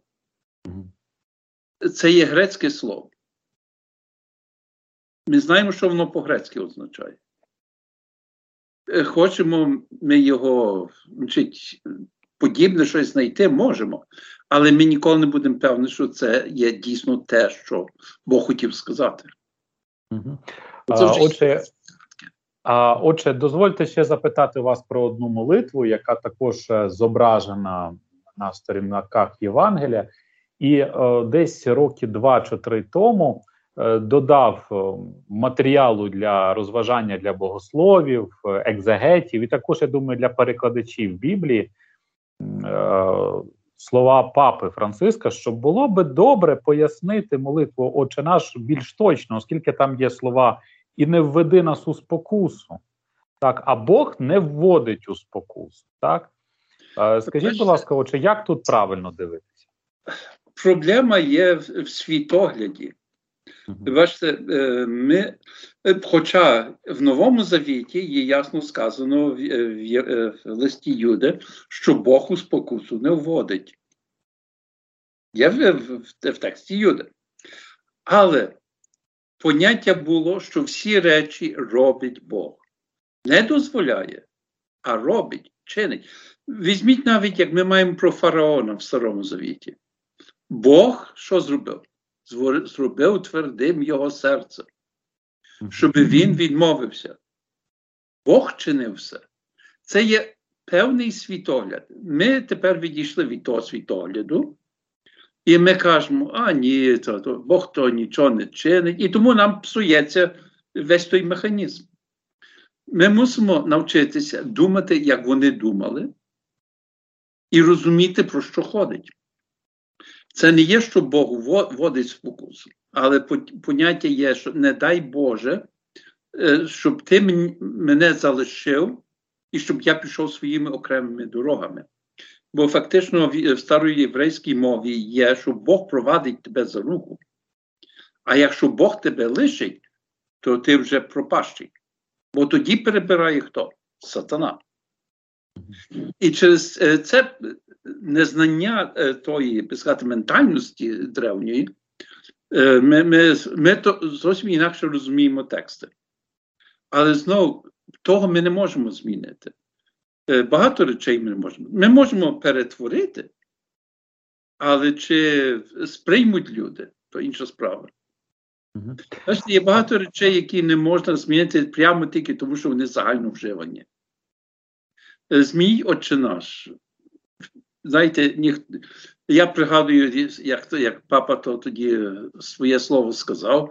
Це є грецьке слово. Ми знаємо, що воно по-грецьки означає. Хочемо ми його, подібне щось знайти, можемо. Але ми ніколи не будемо певні, що це є дійсно те, що Бог хотів сказати. Угу. Отже, дозвольте ще запитати вас про одну молитву, яка також зображена на сторінках Євангелія. І десь роки 2 чи 3 тому додав матеріалу для розважання для богословів, екзегетів і також, я думаю, для перекладачів Біблії слова папи Франциска, що було би добре пояснити молитву «Отче наш» більш точно, оскільки там є слова «І не введи нас у спокусу», так, а Бог не вводить у спокусу. Так? Скажіть, будь ласка, отче, як тут правильно дивитися? Проблема є в світогляді. Бачите, хоча в Новому Завіті є ясно сказано в листі Юди, що Бог у спокусу не вводить. Є в тексті Юди. Але поняття було, що всі речі робить Бог. Не дозволяє, а робить, чинить. Візьміть навіть, як ми маємо про фараона в Старому Завіті. Бог що зробив? Зробив твердим його серце, щоб він відмовився. Бог чинив все. Це є певний світогляд. Ми тепер відійшли від того світогляду, і ми кажемо, ні, Бог то нічого не чинить, і тому нам псується весь той механізм. Ми мусимо навчитися думати, як вони думали, і розуміти, про що ходить. Це не є, що Бог вводить спокусу, але поняття є, що не дай Боже, щоб ти мене залишив, і щоб я пішов своїми окремими дорогами. Бо фактично в староєврейській мові є, що Бог провадить тебе за руку. А якщо Бог тебе лишить, то ти вже пропащий. Бо тоді перебирає хто? Сатана. І через це незнання тої, би сказати, ментальності древньої, ми то зовсім інакше розуміємо тексти. Але знову, того ми не можемо змінити. Багато речей ми не можемо. Ми можемо перетворити, але чи сприймуть люди, то інша справа. Бачите, є багато речей, які не можна змінити прямо тільки тому, що вони загально вживані. Змій Отче наш. Знаєте, я пригадую, як папа тоді своє слово сказав,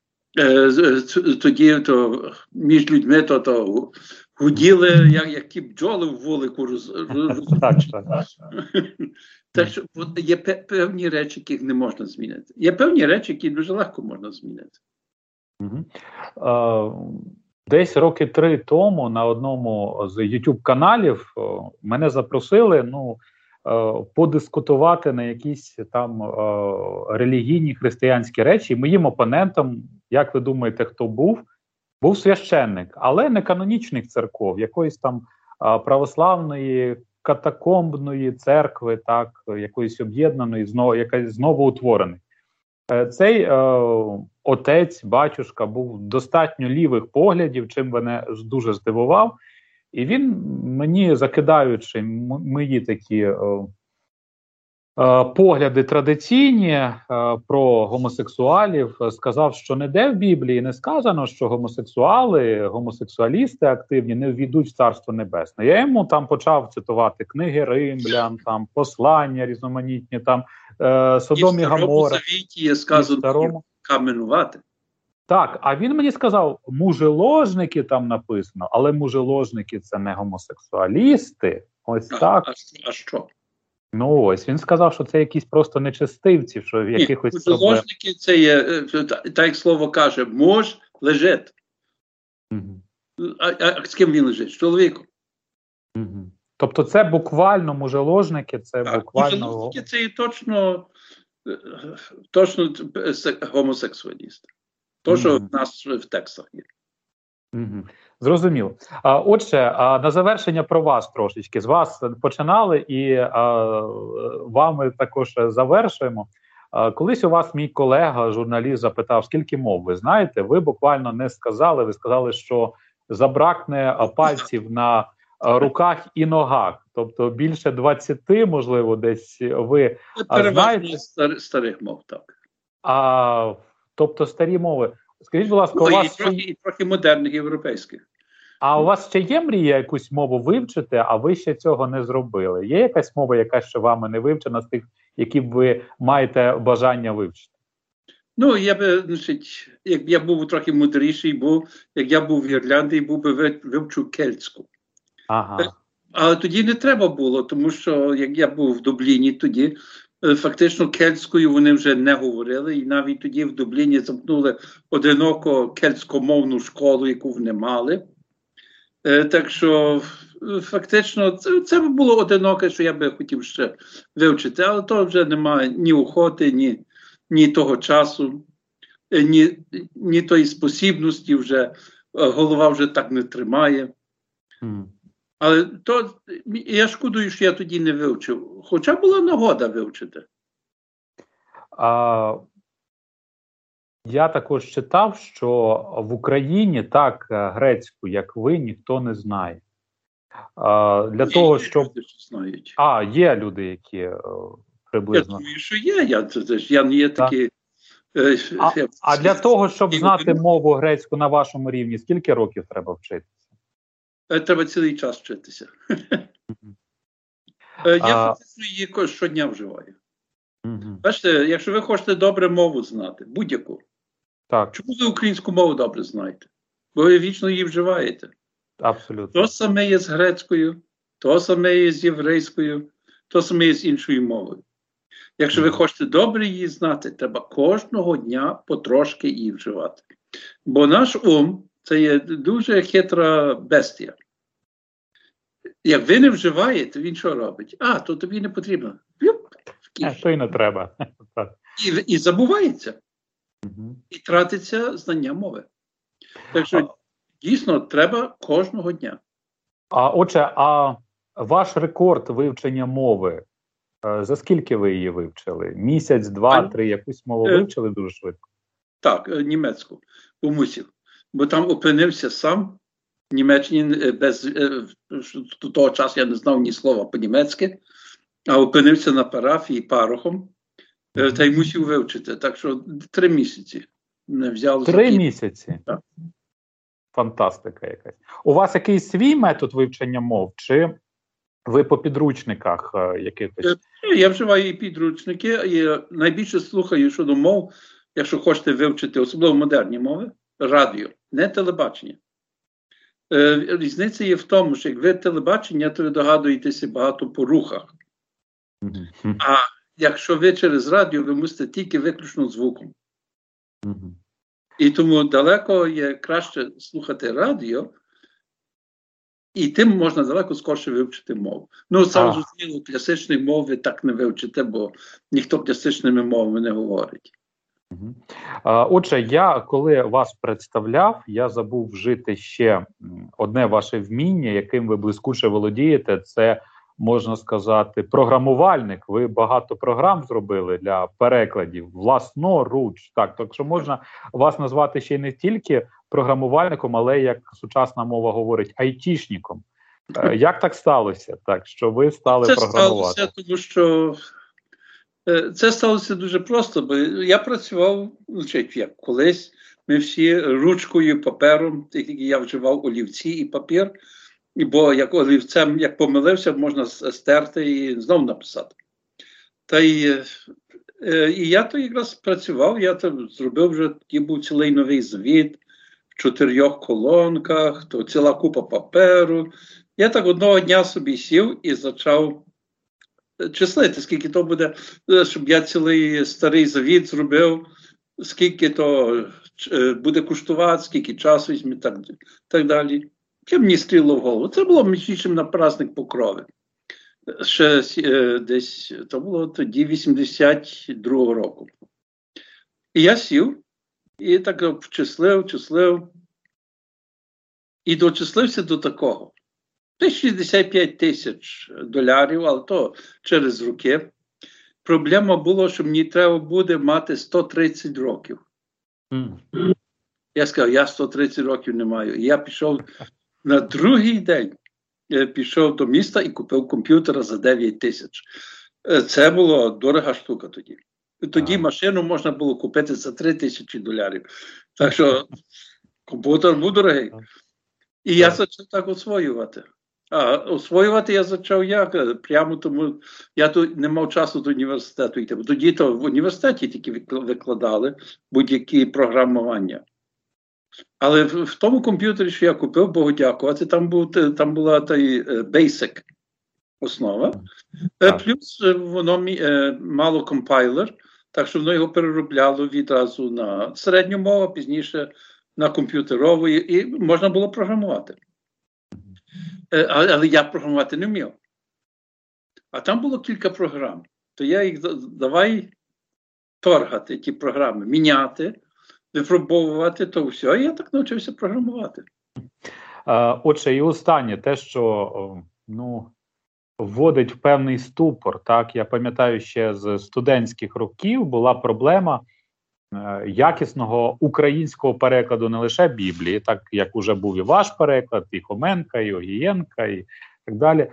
тоді то між людьми то гуділи, як ті бджоли в вулику. Так що є певні речі, яких не можна змінити. Є певні речі, які дуже легко можна змінити. Десь роки 3 тому на одному з YouTube-каналів мене запросили, подискутувати на якісь там релігійні християнські речі. Моїм опонентом, як ви думаєте, хто був? Був священник, але не канонічних церков, якоїсь там православної, катакомбної церкви, так, якоїсь об'єднаної, якась знову утвореної. Цей отець, батюшка, був достатньо лівих поглядів, чим мене дуже здивував. І він мені, закидаючи мої такі погляди традиційні про гомосексуалів, сказав, що ніде в Біблії не сказано, що гомосексуалісти активні не ввійдуть в Царство Небесне. Я йому там почав цитувати книги Римлян, там послання різноманітні, там Содом і Гомора. І в Старому Завіті є сказано каменувати. Так, а він мені сказав, мужеложники там написано, але мужеложники – це не гомосексуалісти. Ось так. А що? Ну ось, він сказав, що це якісь просто нечестивці, що в якихось... Мужеложники – це є, так як слово каже, муж лежить. А з ким він лежить? З чоловіком. Тобто це буквально мужеложники, це так, буквально... Мужеложники – це і точно гомосексуалісти. То, що в нас в текстах є. Зрозуміло. Отже, на завершення про вас трошечки. З вас починали і вами також завершуємо. Колись у вас мій колега, журналіст, запитав, скільки мов ви знаєте? Ви буквально не сказали. Ви сказали, що забракне пальців на руках і ногах. Тобто більше 20, можливо, десь ви знаєте? Старих мов, так. Тобто старі мови. Скажіть, будь ласка, у вас і трохи модерних європейських. А у вас ще є мрія якусь мову вивчити, а ви ще цього не зробили? Є якась мова, яка ще вами не вивчена, з тих, які ви маєте бажання вивчити? Ну, я би, як я був трохи мудріший, як я був в Ірландії, вивчу кельтську. Ага. Але тоді не треба було, тому що, як я був в Дубліні тоді, фактично кельтською вони вже не говорили, і навіть тоді в Дубліні замкнули одиноко кельтськомовну школу, яку вони мали. Так що фактично це було одиноке, що я би хотів ще вивчити, але то вже немає ні охоти, ні того часу, ні тої спосібності вже, голова вже так не тримає. Але то я шкодую, що я тоді не вивчив. Хоча була нагода вивчити. Я також читав, що в Україні так грецьку, як ви, ніхто не знає. Для того, щоб... Люди, що знають. Є люди, які приблизно... Я думаю, що є. Я не є такий... А для того, щоб знати мову грецьку на вашому рівні, скільки років треба вчитися? Треба цілий час вчитися. Я фактично її щодня вживаю. Бачите, якщо ви хочете добре мову знати, будь-яку, так. Чому ви українську мову добре знаєте? Бо ви вічно її вживаєте. Абсолютно. То саме є з грецькою, то саме є з єврейською, то саме є з іншою мовою. Якщо ви хочете добре її знати, треба кожного дня потрошки її вживати. Бо наш ум – це є дуже хитра бестія. Як ви не вживаєте, він що робить? То тобі не потрібно. То й не треба. І забувається. І тратиться знання мови. Так що, дійсно, треба кожного дня. Отже, ваш рекорд вивчення мови, за скільки ви її вивчили? Місяць, 2, 3, якусь мову вивчили дуже швидко? Так, німецьку. Мусив. Бо там опинився сам. В Німеччині до того часу я не знав ні слова по-німецьки, а опинився на парафії парохом, та й мусив вивчити. Так що 3 місяці не взялося. 3 місяці? Так. Фантастика якась. У вас якийсь свій метод вивчення мов, чи ви по підручниках якихось? Я вживаю і підручники, і найбільше слухаю щодо мов, якщо хочете вивчити, особливо модерні мови, радіо, не телебачення. Різниця є в тому, що як ви телебачення, то ви догадуєтеся багато по рухах. А якщо ви через радіо, ви мусите тільки виключно звуком. І тому далеко є краще слухати радіо, і тим можна далеко скорше вивчити мову. Саме зрозуміло, класичної мови так не вивчите, бо ніхто класичними мовами не говорить. Отже, я, коли вас представляв, я забув вжити ще одне ваше вміння, яким ви блискуче володієте. Це, можна сказати, програмувальник. Ви багато програм зробили для перекладів, власноруч. Так що можна вас назвати ще й не тільки програмувальником, але, як сучасна мова говорить, айтішником. Як так сталося, що ви стали програмувати? Це сталося, тому що це сталося дуже просто, бо я працював, як колись, ми всі ручкою, папером, я вживав олівці і папір, бо як олівцем, як помилився, можна стерти і знову написати. І я то якраз працював, я то зробив вже, такий був цілий новий звіт, в 4 колонках, то ціла купа паперу. Я так одного дня собі сів і почав числити, скільки то буде, щоб я цілий старий завіт зробив, скільки то буде коштувати, скільки часу візьме, так далі. Що мені стріло в голову? Це було між іншим на праздник Покрови. Ще десь, то було тоді 82-го року. І я сів, і так числив, і дочислився до такого. Це 65 тисяч доларів, але то через роки. Проблема була, що мені треба буде мати 130 років. Я сказав, я 130 років не маю. І я пішов на другий день, пішов до міста і купив комп'ютера за 9 тисяч. Це була дорога штука тоді. Тоді машину можна було купити за 3 тисячі доларів. Так що комп'ютер був дорогий. І я почав так освоювати. Освоювати я почав як? Прямо тому, я тут не мав часу до університету йти. Тоді то в університеті тільки викладали будь-які програмування. Але в тому комп'ютері, що я купив, Богу дякувати, там була той Basic основа. Плюс воно мало компайлер, так що воно його переробляло відразу на середню мову, пізніше на комп'ютерову, і можна було програмувати. Але я програмувати не вмів. А там було кілька програм. То я їх давай торгати, ті програми, міняти, випробовувати, то все. І я так навчився програмувати. Отже, і останнє, те, що вводить в певний ступор. Так, я пам'ятаю, ще з студентських років була проблема якісного українського перекладу не лише Біблії, так як уже був і ваш переклад, і Хоменка, і Огієнка, і так далі.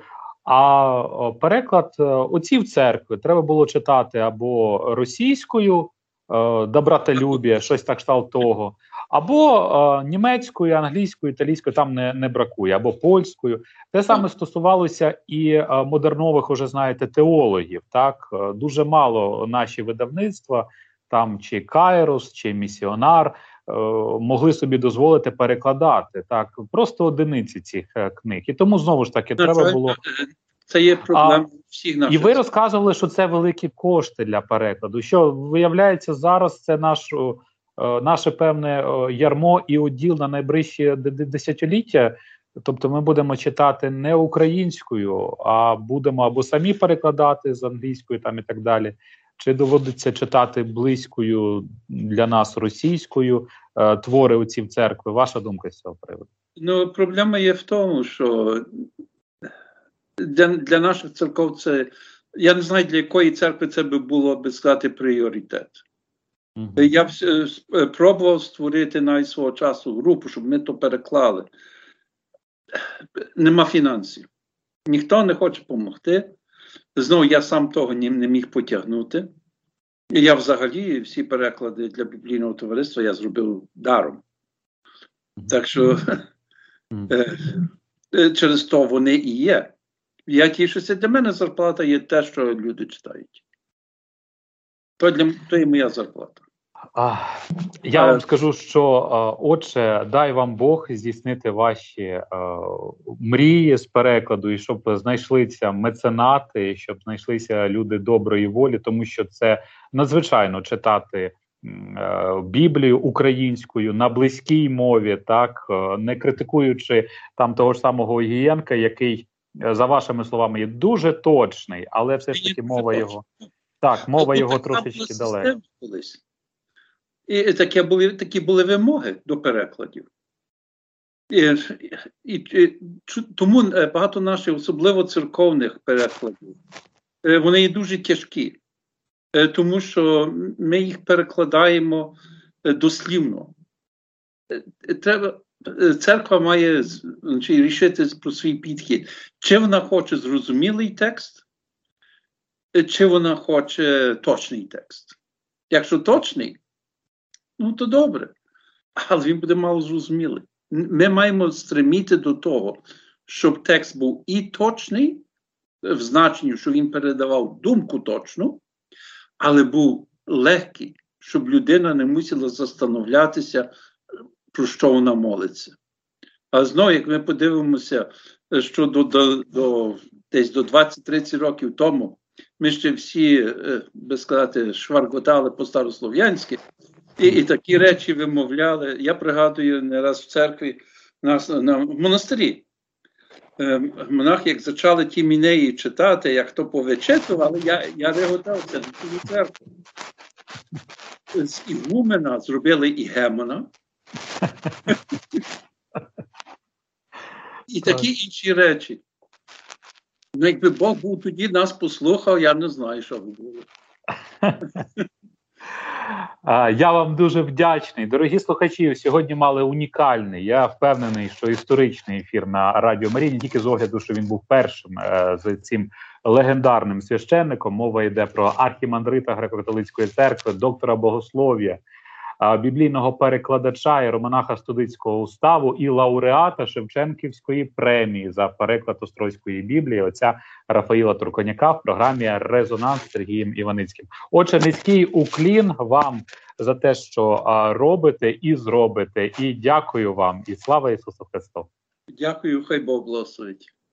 А переклад отців церкви треба було читати або російською, добротолюбія, щось так кшталт того. Або німецькою, англійською, італійською там не бракує, або польською. Те саме стосувалося і модернових, уже знаєте, теологів. Так, дуже мало наші видавництва, там чи Кайрос, чи Місіонар, могли собі дозволити перекладати. Так, просто одиниці цих книг. І тому знову ж таки треба було. Це є проблема всіх наших. І ви розказували, що це великі кошти для перекладу. Що виявляється, зараз це наше певне ярмо і уділ на найближчі десятиліття. Тобто ми будемо читати не українською, а будемо або самі перекладати з англійської там і так далі. Чи доводиться читати близькою для нас російською твори отців церкви? Ваша думка з цього приводу? Ну, проблема є в тому, що для наших церков це, я не знаю, для якої церкви це би було, би сказати, пріоритет. Я пробував створити навіть свого часу групу, щоб ми то переклали. Нема фінансів. Ніхто не хоче допомогти. Знову я сам того не міг потягнути. І я взагалі всі переклади для біблійного товариства я зробив даром. Так що через то вони і є. Я тішуся, для мене зарплата є те, що люди читають. То є моя зарплата. Я вам скажу, що, отче, дай вам Бог здійснити ваші мрії з перекладу, і щоб знайшлися меценати, щоб знайшлися люди доброї волі, тому що це надзвичайно читати Біблію українською на близькій мові, так, не критикуючи там того ж самого Огієнка, який, за вашими словами, є дуже точний, але все ж таки мова його... Так, мова його трошечки далека. І такі були вимоги до перекладів. Тому багато наших, особливо церковних перекладів, вони є дуже тяжкі. Тому що ми їх перекладаємо дослівно. Церква має рішити про свій підхід. Чи вона хоче зрозумілий текст, чи вона хоче точний текст. Якщо точний, ну то добре, але він буде мало зрозумілий. Ми маємо стреміти до того, щоб текст був і точний, в значенні, що він передавав думку точну, але був легкий, щоб людина не мусила застановлятися, про що вона молиться. А знову, як ми подивимося, що десь до 20-30 років тому ми ще всі, би сказати, шварготали по-старослов'янськи, і такі речі вимовляли. Я пригадую не раз в церкві, в монастирі. Монахи, як почали ті мінеї читати, як то повичитували, я реготався до цього церкви. З ігумена зробили ігемона. І такі інші речі. Ну, якби Бог був тоді, нас послухав, я не знаю, що би було. Я вам дуже вдячний. Дорогі слухачі, сьогодні мали унікальний, я впевнений, що історичний ефір на Радіо Марія, не тільки з огляду, що він був першим з цим легендарним священником. Мова йде про архімандрита Греко-католицької церкви, доктора богослов'я, біблійного перекладача і романаха Студицького уставу і лауреата Шевченківської премії за переклад Острозької Біблії, отця Рафаїла Турконяка в програмі «Резонанс» з Сергієм Іваницьким. Отже, низький уклін вам за те, що робите і зробите. І дякую вам. І слава Ісусу Христу! Дякую, хай Бог благословить.